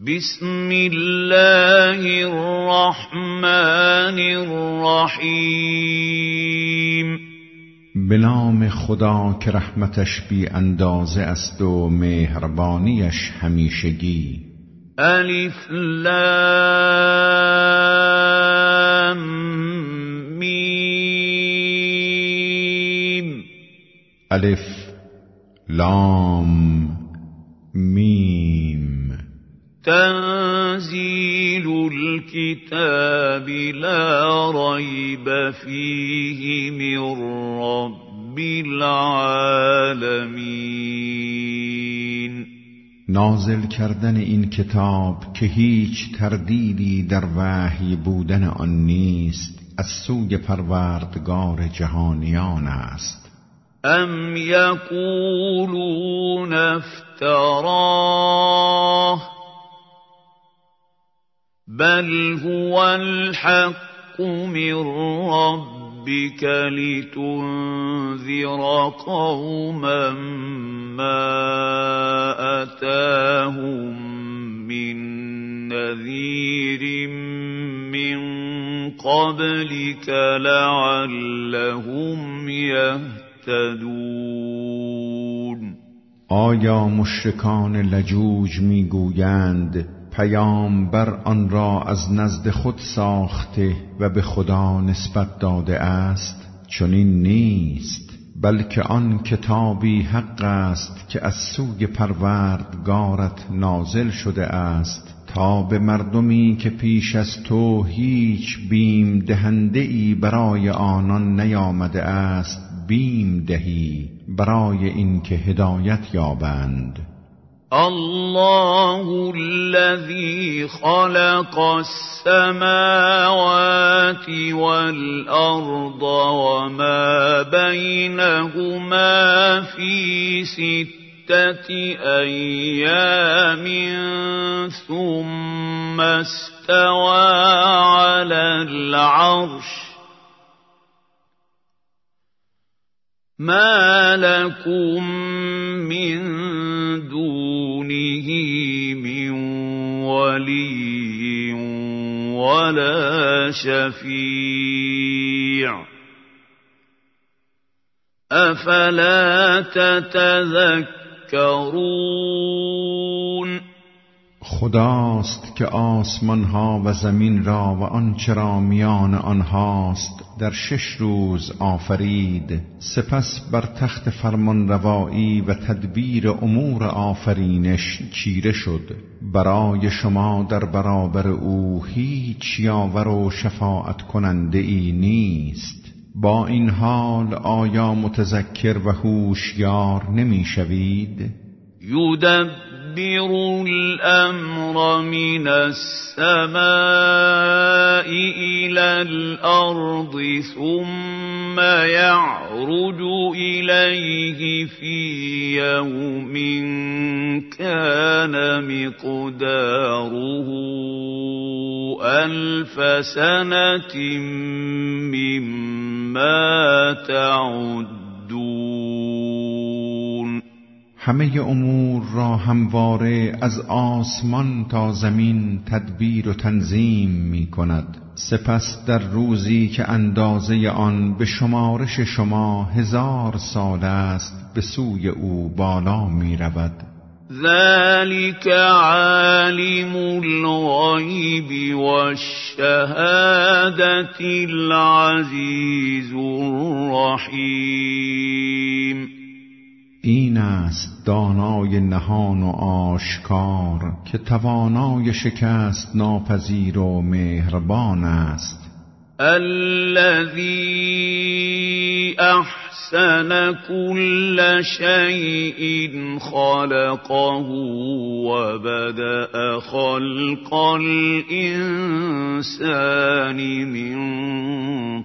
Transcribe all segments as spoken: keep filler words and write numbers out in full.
بسم الله الرحمن الرحیم. به نام خدا که رحمتش بی اندازه است و مهربانیش همیشگی. الف لام میم. الف لام میم. تنزیل الكتاب لا ریب فیه من رب العالمین. نازل کردن این کتاب که هیچ تردیدی در وحی بودن آن نیست از سوی پروردگار جهانیان است. ام یقولون افتراه بل هو الحق من ربك لتنذر قوما ما أتاهم من نذير من قبلك لعلهم يهتدون. آیا مشرکان لجوج میگویند پیامبر آن را از نزد خود ساخته و به خدا نسبت داده است؟ چنین نیست، بلکه آن کتابی حق است که از سوی پروردگارت نازل شده است تا به مردمی که پیش از تو هیچ بیم دهنده ای برای آنان نیامده است بیم دهی برای اینکه هدایت یابند. الله الذي خلق السماوات والأرض وما بينهما في ستة أيام ثم استوى على العرش ما لكم من دونه من ولي ولا شفيع أفلا تتذكرون. خداست که آسمان ها و زمین را و آنچه را میان آنهاست در شش روز آفرید، سپس بر تخت فرمانروایی و تدبیر امور آفرینش چیره شد. برای شما در برابر او هیچ یاور و شفاعت کننده ای نیست. با این حال آیا متذکر و هوشیار نمی شوید؟ یدبر الأمر من السماء إلى الأرض ثم يعرج إليه في يوم كان مقداره ألف سنة مما تعدون. همه امور را همواره از آسمان تا زمین تدبیر و تنظیم می کند. سپس در روزی که اندازه آن به شمارش شما هزار سال است به سوی او بالا می رود. ذلك عالم الغیب والشهادة العزیز الرحیم. این است دانای نهان و آشکار که توانای شکست ناپذیر و مهربان است. الذي احسن كل شيء خلقه وبدأ خلق الانسان من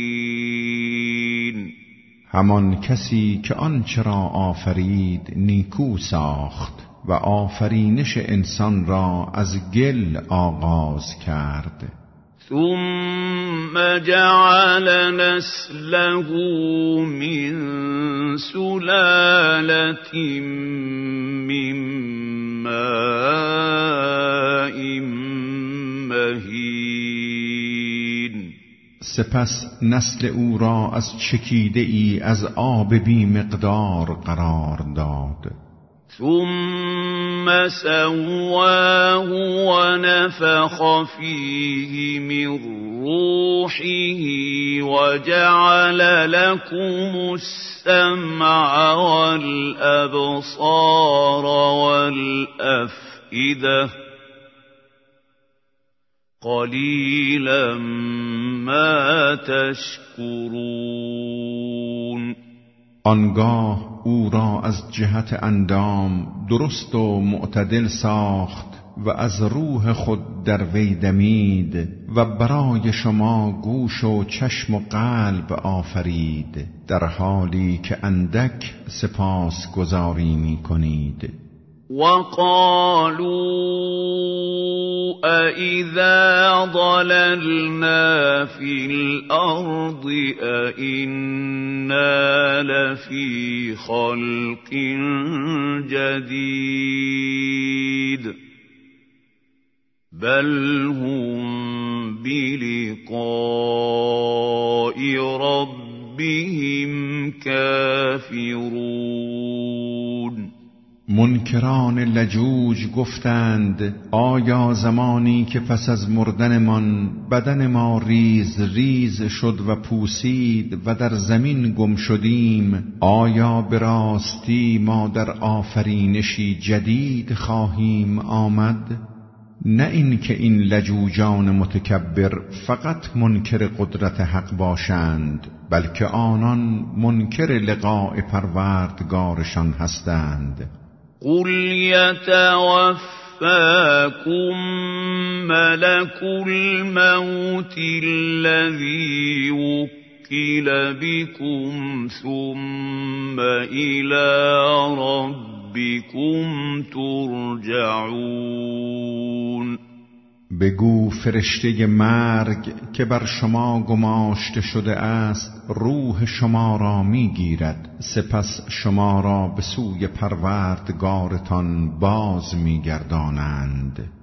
طین. همان کسی که آنچه را آفرید نیکو ساخت و آفرینش انسان را از گل آغاز کرد. ثم جعل نسله من سلالة من ماء سپس نسل او را از چکیده ای از آب بی مقدار قرار داد. ثم سواه ونفخ فيه من روحه وجعل لكم السمع والأبصار والأفئدة قلیلا ما تشکرون. آنگاه او را از جهت اندام درست و معتدل ساخت و از روح خود در وی دمید و برای شما گوش و چشم و قلب آفرید، در حالی که اندک سپاس گزاری می کنید. وقالوا أإذا ضللنا في الأرض أإنا لفي خلق جديد بل هم بلقاء ربهم كافرون. منکران لجوج گفتند آیا زمانی که پس از مردنمان بدن ما ریز ریز شد و پوسید و در زمین گم شدیم، آیا به راستی ما در آفرینشی جدید خواهیم آمد؟ نه این که این لجوجان متکبر فقط منکر قدرت حق باشند، بلکه آنان منکر لقاء پروردگارشان هستند. قل يتوفاكم ملك الموت الذي وكل بكم ثم إلى ربكم ترجعون. بگو فرشته مرگ که بر شما گماشته شده است روح شما را میگیرد، سپس شما را به سوی پروردگارتان باز میگردانند.